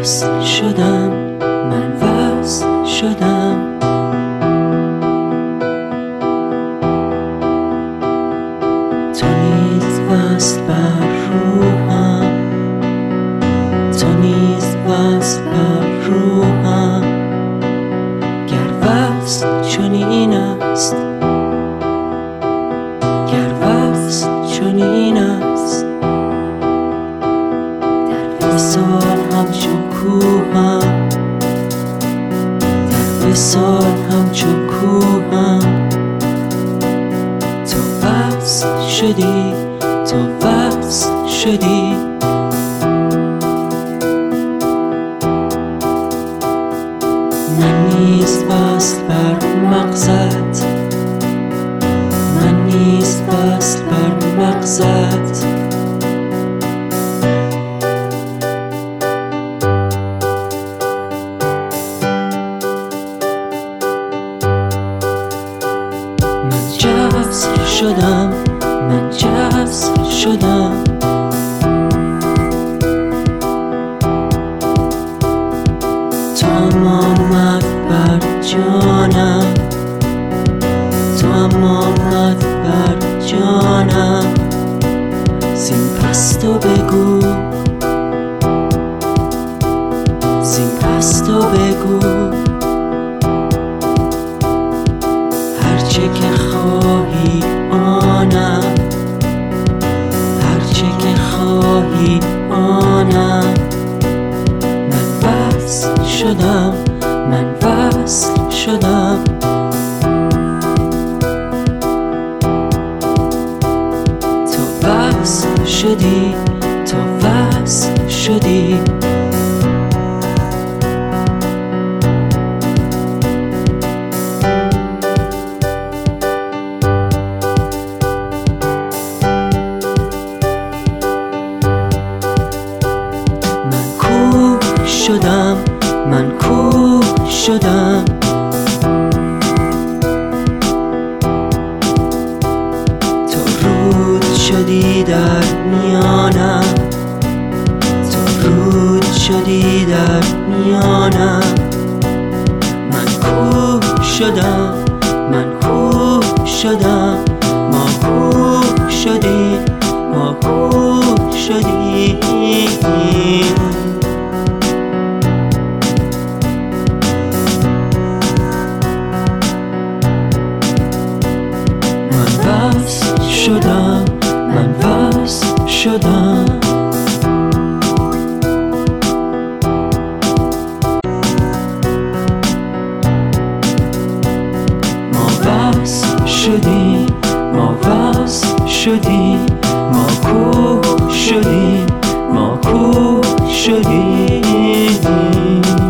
وصل شدم، من وصل شدم. تو نیز وصل بر روحم، تو نیز وصل بر روحم. گر وصل چنین است، گر وصل چنین است، در وصال همچون کوهم، در وصال همچون کوهم. تو وصل شدی، تو وصل شدی. من نیز وصل بر مغزت، من نیز وصل بر مغزت. من جذب شدم، من جذب شدم. تو هم آمد بر جانم، تو هم آمد بر جانم. زین پس تو بگو، زین پس تو بگو. هرچه که خواهی آنم، هرچه که خواهی آنم. من وصل شدم، من وصل شدم. تو وصل شدی، تو وصل شدی. شدم، من کوه شدم. تو رود شدی در میانم، تو رود شدی در میانم. من کوه شدم، من کوه شدم. ما کوه شدیم، ما کوه شدیم. وصل شدم، من وصل شدم. ما وصل شدیم، ما وصل شدیم. ما کوه شدیم، ما کوه شدیم.